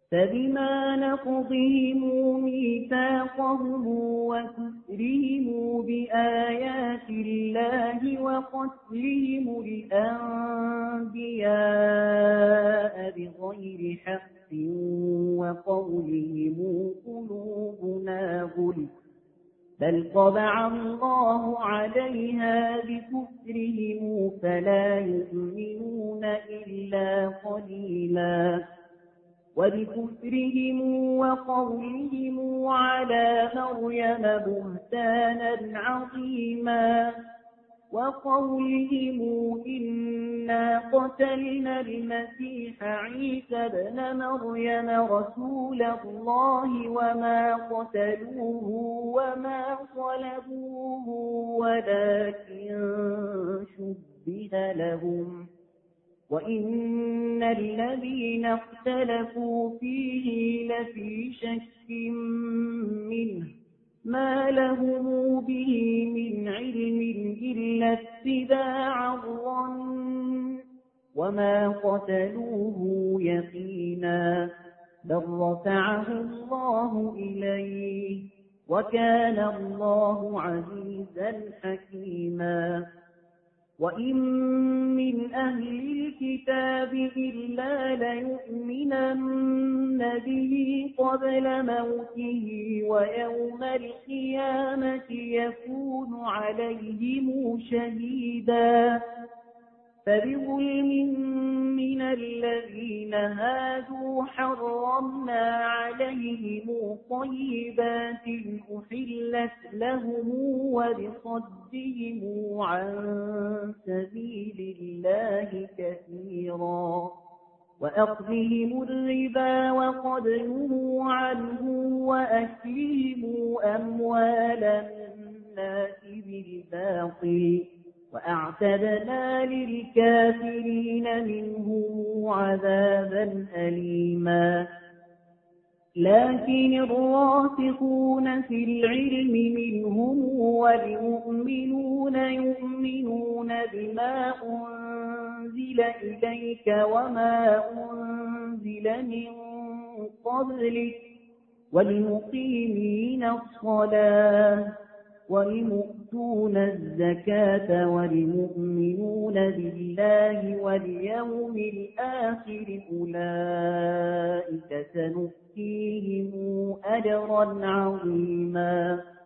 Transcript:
فبما نقضهم ميثاقهم وكفرهم بآيات الله وقتلهم الأنبياء بغير حق وقولهم قلوبنا غلف بل طبع الله عليها بكفرهم فلا يؤمنون إلا قليلا وبكفرهم وقولهم على مريم بهتانا عظيما وقولهم إنا قتلنا المسيح عيسى ابن مريم رسول الله وما قتلوه وما صلبوه ولكن شبه لهم وإن الذين اختلفوا فيه لفي شك منه ما لهم به من علم إلا اتباع الظن وما قتلوه يقينا بل رفعه الله إليه وكان الله عزيزا حكيما وإن من أهل الكتاب إلا ليؤمنن به قبل موته ويوم القيامة يكون عليهم شهيدا فبظلم من الذين هادوا حرمنا عليهم طيبات أحلت لهم وبصدهم عن سبيل الله كثيرا وأخذهم الربا وقد نهوا عنه وأكلهم أموال الناس بالباطل وأعتدنا للكافرين منهم عذابا أليما لكن الراسخون في العلم منهم والمؤمنون يؤمنون بما أنزل إليك وما أنزل من قبلك والمقيمين الصلاة والمؤتون الزكاة والمؤمنون بالله واليوم الآخر أولئك سنؤتيهم أجرا عظيما